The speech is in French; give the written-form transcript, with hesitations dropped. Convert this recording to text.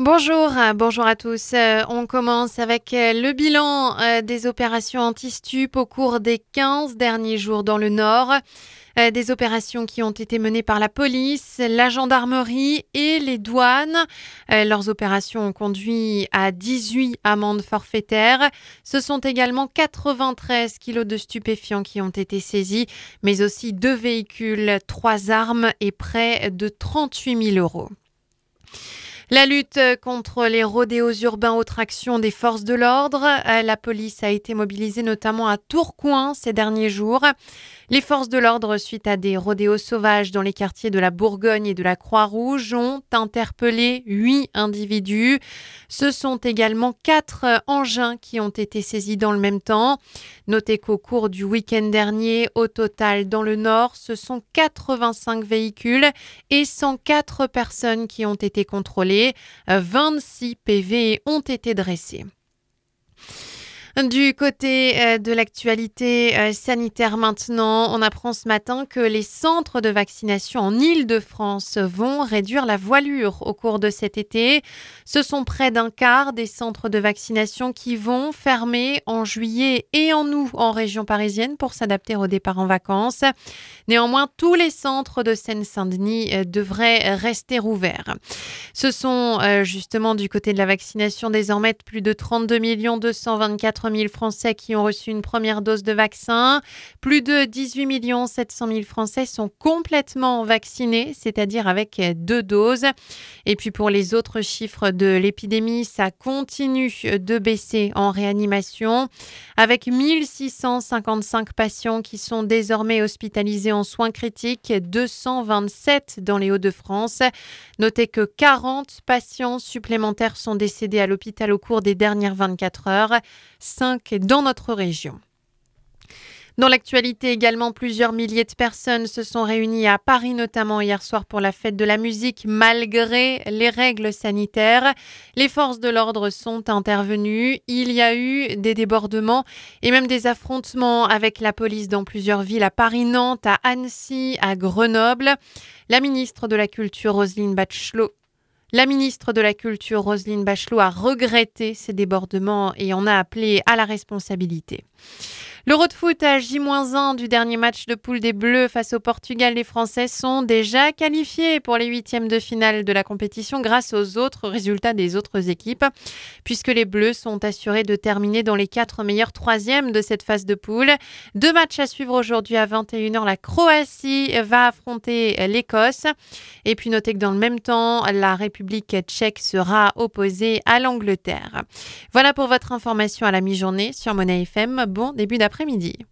Bonjour à tous. On commence avec le bilan des opérations anti-stup au cours des 15 derniers jours dans le Nord. Des opérations qui ont été menées par la police, la gendarmerie et les douanes. Leurs opérations ont conduit à 18 amendes forfaitaires. Ce sont également 93 kilos de stupéfiants qui ont été saisis, mais aussi 2 véhicules, 3 armes et près de 38 000 euros. La lutte contre les rodéos urbains aux tractions des forces de l'ordre. La police a été mobilisée notamment à Tourcoing ces derniers jours. Les forces de l'ordre, suite à des rodéos sauvages dans les quartiers de la Bourgogne et de la Croix-Rouge, ont interpellé 8 individus. Ce sont également 4 engins qui ont été saisis dans le même temps. Notez qu'au cours du week-end dernier, au total dans le Nord, ce sont 85 véhicules et 104 personnes qui ont été contrôlées. 26 PV ont été dressés. Du côté de l'actualité sanitaire maintenant, on apprend ce matin que les centres de vaccination en Île-de-France vont réduire la voilure au cours de cet été. Ce sont près d'un quart des centres de vaccination qui vont fermer en juillet et en août en région parisienne pour s'adapter au départ en vacances. Néanmoins, tous les centres de Seine-Saint-Denis devraient rester ouverts. Ce sont justement du côté de la vaccination désormais plus de 32 224 000 Français qui ont reçu une première dose de vaccin. Plus de 18 700 000 Français sont complètement vaccinés, c'est-à-dire avec 2 doses. Et puis pour les autres chiffres de l'épidémie, ça continue de baisser en réanimation avec 1655 patients qui sont désormais hospitalisés en soins critiques, 227 dans les Hauts-de-France. Notez que 40 patients supplémentaires sont décédés à l'hôpital au cours des dernières 24 heures, 5 dans notre région. Dans l'actualité également, plusieurs milliers de personnes se sont réunies à Paris, notamment hier soir pour la fête de la musique, malgré les règles sanitaires. Les forces de l'ordre sont intervenues. Il y a eu des débordements et même des affrontements avec la police dans plusieurs villes, à Paris, Nantes, à Annecy, à Grenoble. La ministre de la Culture, Roselyne Bachelot, a regretté ces débordements et en a appelé à la responsabilité. L'Euro de foot à J-1 du dernier match de poule des Bleus face au Portugal, les Français sont déjà qualifiés pour les 8e de finale de la compétition grâce aux autres résultats des autres équipes, puisque les Bleus sont assurés de terminer dans les 4 meilleurs 3e de cette phase de poule. 2 matchs à suivre aujourd'hui à 21h. La Croatie va affronter l'Écosse. Et puis notez que dans le même temps, la République tchèque sera opposée à l'Angleterre. Voilà pour votre information à la mi-journée sur Monnaie FM. Bon début d'après-midi.